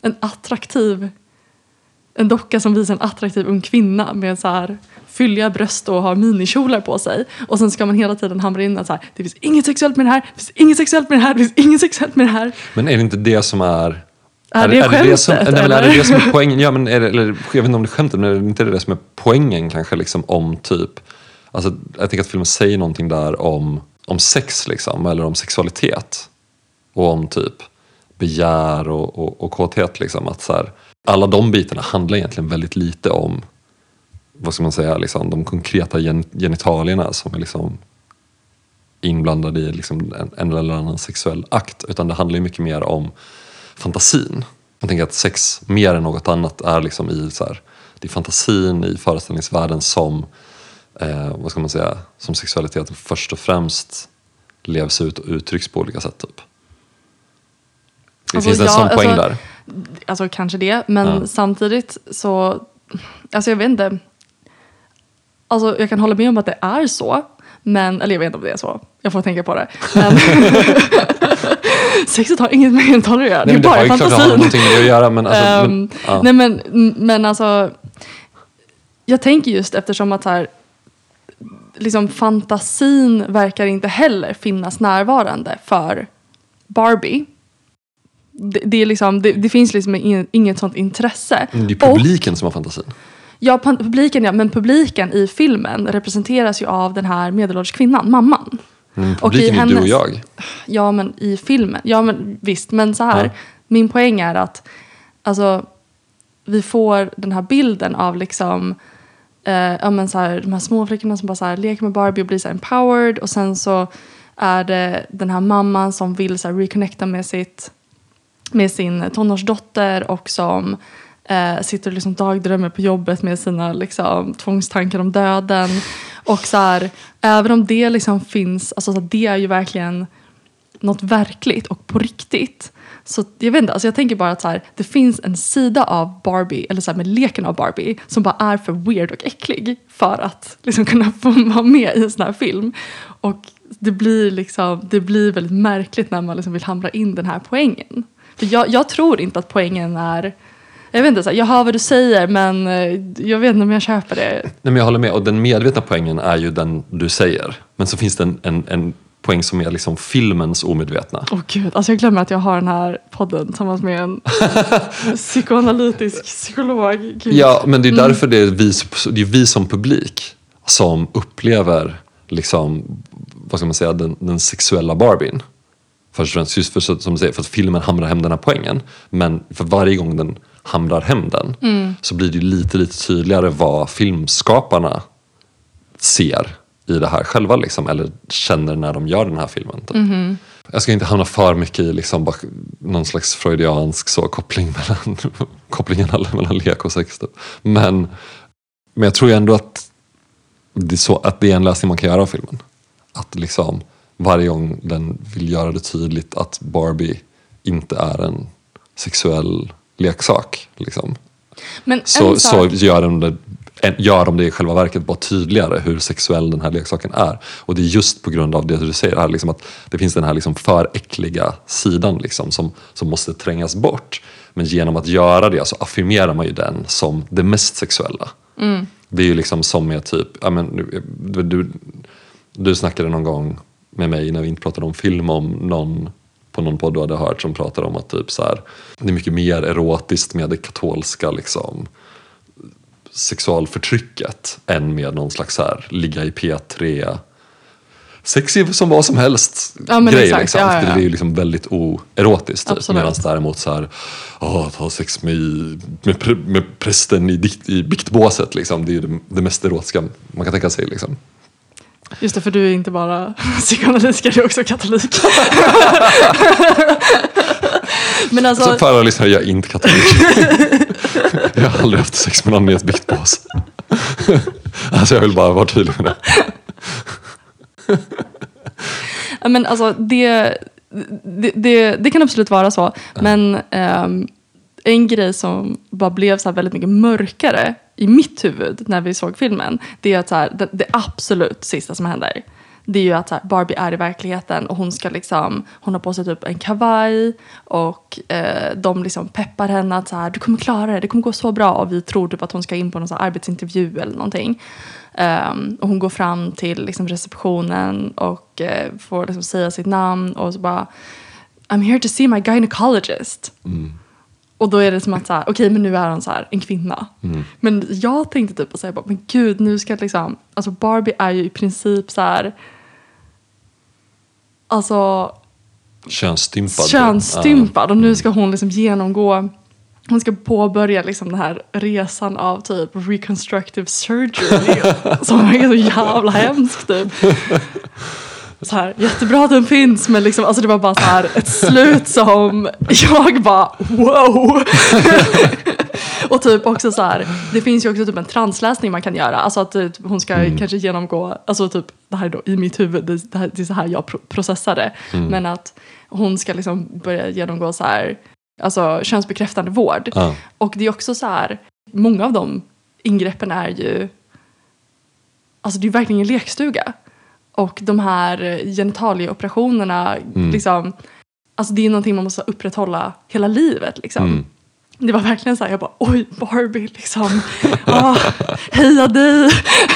en docka som visar en attraktiv ung kvinna med så här fylliga bröst och har minikjolar på sig. Och sen ska man hela tiden hamra in att så här, det finns inget sexuellt med det här, det finns inget sexuellt med det här, det finns inget sexuellt med det här. Men är det inte det som är... Är det det som är poängen? Ja, men eller jag vet inte om det är skämtet, men är det inte det som är poängen kanske liksom om typ... Alltså, jag tänker att filmen säger någonting där om sex liksom, eller om sexualitet. Och om typ begär och kåthet liksom. Att så här, alla de bitarna handlar egentligen väldigt lite om, vad ska man säga, liksom, de konkreta genitalierna som är liksom inblandade i liksom en eller annan sexuell akt. Utan det handlar ju mycket mer om fantasin. Jag tänker att sex mer än något annat är liksom i så här, det är fantasin i föreställningsvärlden som vad ska man säga, som sexualitet först och främst levs ut och uttrycks på olika sätt typ. Det finns en sån poäng där. Alltså kanske det, men samtidigt så, alltså jag vet inte, alltså jag kan hålla med om att det är så, men, eller jag vet inte om det är så, jag får tänka på det, men sexet har inget med genitaler att göra, det är bara fantasi. Det har någonting med det att göra, men alltså, nej men alltså jag tänker just eftersom att här, liksom fantasin verkar inte heller finnas närvarande för Barbie. Det är liksom, det finns liksom inget sånt intresse. Det är publiken som har fantasin. Ja, publiken, ja, men publiken i filmen representeras ju av den här medelålders kvinnan, mamman. Publiken är du och jag. Ja, men i filmen. Ja, men visst. Men så här, min poäng är att alltså, vi får den här bilden av liksom ja, men så här, de här små flickorna som bara så här, leker med Barbie och blir så här empowered, och sen så är det den här mamman som vill så här, reconnecta med sin tonårsdotter, och som sitter och liksom dagdrömmer på jobbet med sina liksom, tvångstankar om döden. Och så här, även om det liksom finns, alltså så det är ju verkligen något verkligt och på riktigt. Så jag vet inte, alltså jag tänker bara att så här, det finns en sida av Barbie, eller så här med leken av Barbie, som bara är för weird och äcklig för att liksom kunna få vara med i en sån här film. Och det blir väldigt märkligt när man liksom vill hamra in den här poängen. För jag tror inte att poängen är, jag vet inte, så här, jag hör vad du säger, men jag vet inte om jag köper det. Nej, men jag håller med, och den medvetna poängen är ju den du säger. Men så finns det en poäng som är liksom filmens omedvetna. Gud, alltså jag glömmer att jag har den här podden tillsammans med en psykoanalytisk psykolog. Gud. Ja, men det är därför det är vi som publik som upplever liksom, vad ska man säga, den sexuella Barbien. Först och främst, just som du säger, för att filmen hamrar hem den här poängen. Men för varje gång den hamrar hem den så blir det lite tydligare vad filmskaparna ser i det här själva liksom, eller känner när de gör den här filmen typ. Jag ska inte hamna för mycket i liksom, någon slags freudiansk så, kopplingen mellan lek och sex typ. Men jag tror ju ändå att det är en läsning man kan göra av filmen. Att liksom varje gång den vill göra det tydligt att Barbie inte är en sexuell leksak liksom. Men så gör de det i själva verket bara tydligare hur sexuell den här leksaken är. Och det är just på grund av det du säger här, liksom, att det finns den här liksom för äckliga sidan liksom, som måste trängas bort. Men genom att göra det så affirmerar man ju den som det mest sexuella. Det är ju liksom som med typ, ja, men, du snackade någon gång med mig när vi inte pratade om film på någon podd du hade hört som pratade om att typ så här, det är mycket mer erotiskt med det katolska liksom sexualförtrycket än med någon slags så här, ligga i P3 sexy som vad som helst grej exakt, liksom. Ja. Det är ju liksom väldigt oerotiskt typ. Medan däremot så här, ta sex med prästen i biktbåset liksom. Det är ju det mest erotiska man kan tänka sig liksom. Just det, för du är inte bara psykoanalytiker, du är också katolik. Men alltså... Så för alla lyssnare, jag är inte katolik. Jag har aldrig haft sex med någon i ett biktbås. Alltså jag vill bara vara tydlig med det. Men alltså det kan absolut vara så. Men en grej som bara blev så här väldigt mycket mörkare i mitt huvud när vi såg filmen, det är att så här, det absolut sista som händer, det är ju att så här, Barbie är i verkligheten och hon ska liksom, hon har på sig typ en kavaj och de liksom peppar henne att så här, du kommer klara det, det kommer gå så bra, och vi tror typ att hon ska in på någon så här arbetsintervju eller någonting. Och hon går fram till liksom receptionen och får liksom säga sitt namn och så bara, I'm here to see my gynecologist. Och då är det som att så här, okej, men nu är hon så här en kvinna. Men jag tänkte typ att säga bara, men gud, nu ska liksom, alltså Barbie är ju i princip så här, alltså könsstympad och nu ska hon liksom genomgå, hon ska påbörja liksom den här resan av typ reconstructive surgery som är så jävla hemskt typ. Så här, jättebra att den finns, men liksom, alltså det var bara så här ett slut som jag bara wow. Och typ också så här, det finns ju också typ en transläsning man kan göra, alltså att hon ska kanske genomgå, alltså typ det här då i mitt huvud, det är så här jag processade, men att hon ska liksom börja genomgå så här, alltså könsbekräftande vård. Och det är också så här, många av de ingreppen är ju, alltså det är verkligen en lekstuga. Och de här genitalieoperationerna, liksom, alltså det är någonting man måste upprätthålla hela livet. Liksom. Det var verkligen så här, jag bara, oj, Barbie, liksom. Heja dig!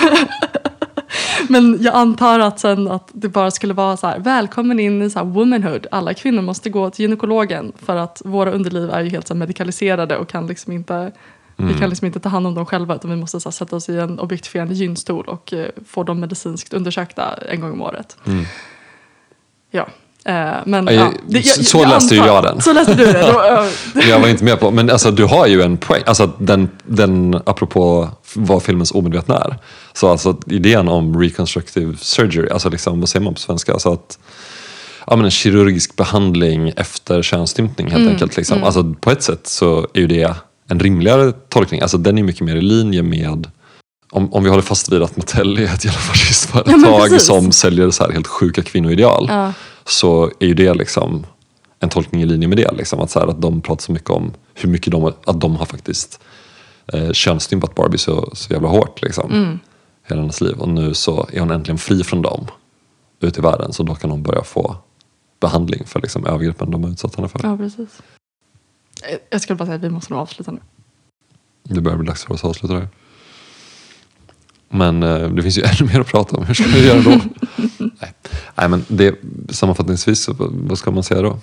Men jag antar att sen att det bara skulle vara så här, välkommen in i så här womanhood. Alla kvinnor måste gå till gynekologen för att våra underliv är ju helt så här medikaliserade och kan liksom inte... Vi kan liksom inte ta hand om dem själva, utan vi måste så här, sätta oss i en objektifierande gynstol och få dem medicinskt undersökta en gång om året. Ja. Men, så läste ju jag den. Så läste du det. Jag var inte med på. Men alltså, du har ju en poäng. Alltså, den apropå vad filmens omedvetna är. Så alltså idén om reconstructive surgery. Alltså liksom, vad säger man på svenska? Alltså att en kirurgisk behandling efter könsstympning helt enkelt. Liksom. Alltså, på ett sätt så är ju det en rimligare tolkning. Alltså, den är mycket mer i linje med om vi håller fast vid att Mattel är ett jävla fascistföretag som säljer så här helt sjuka kvinnoideal. Ja. Så är ju det liksom en tolkning i linje med det. Liksom. Att, så här, att de pratar så mycket om hur mycket att de har faktiskt könsstympat Barbie så jävla hårt. Liksom, hela hennes liv. Och nu så är hon äntligen fri från dem ute i världen. Så då kan hon börja få behandling för liksom, övergreppen de har utsatt henne för. Ja, precis. Jag skulle bara säga att vi måste nog avsluta nu. Det börjar bli dags för oss att avsluta det. Men det finns ju ännu mer att prata om. Hur ska vi göra då? Nej, men det, sammanfattningsvis, vad ska man säga då?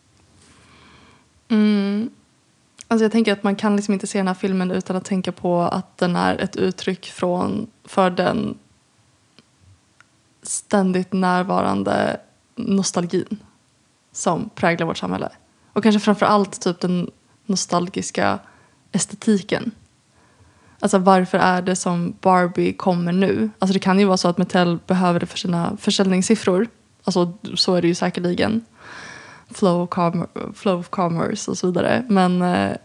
Alltså jag tänker att man kan liksom inte se den här filmen utan att tänka på att den är ett uttryck för den ständigt närvarande nostalgin som präglar vårt samhälle. Och kanske framförallt typ den nostalgiska estetiken. Alltså varför är det som Barbie kommer nu? Alltså det kan ju vara så att Mattel behöver det för sina försäljningssiffror. Alltså så är det ju säkerligen. Flow of commerce och så vidare. Men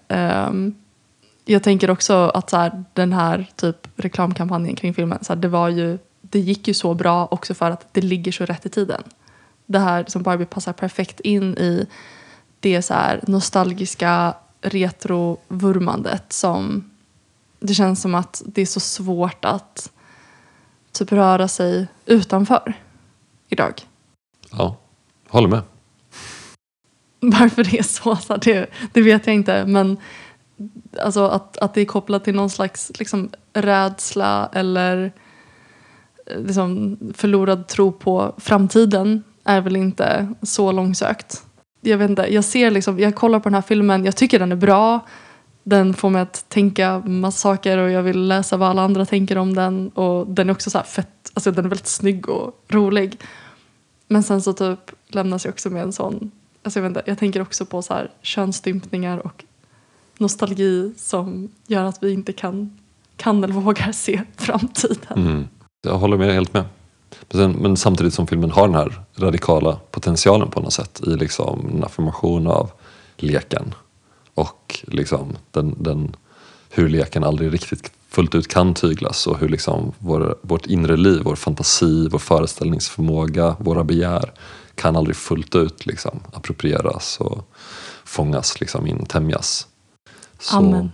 jag tänker också att så här, den här typ reklamkampanjen kring filmen. Så här, det gick ju så bra också för att det ligger så rätt i tiden. Det här som Barbie passar perfekt in i det så här nostalgiska retro-vurmandet som det känns som att det är så svårt att typ röra sig utanför idag. Ja, håller med. Varför det är så det vet jag inte. Men alltså att det är kopplat till någon slags liksom, rädsla eller liksom, förlorad tro på framtiden är väl inte så långsökt. Jag vet inte, jag kollar på den här filmen, jag tycker den är bra. Den får mig att tänka massa saker och jag vill läsa vad alla andra tänker om den. Och den är också så här fett, alltså den är väldigt snygg och rolig. Men sen så typ lämnas jag också med en sån, alltså jag vet inte, jag tänker också på så här könsstympningar och nostalgi som gör att vi inte kan eller vågar se framtiden. Jag håller med helt med. Men samtidigt som filmen har den här radikala potentialen på något sätt i liksom en affirmation av leken. Och liksom hur leken aldrig riktigt fullt ut kan tyglas och hur liksom vårt inre liv, vår fantasi, vår föreställningsförmåga, våra begär kan aldrig fullt ut liksom approprieras och fångas liksom in, tämjas. Så, amen.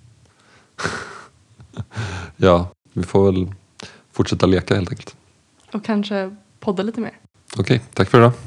Ja, vi får väl fortsätta leka helt enkelt. Och kanske podda lite mer. Okej, tack för idag.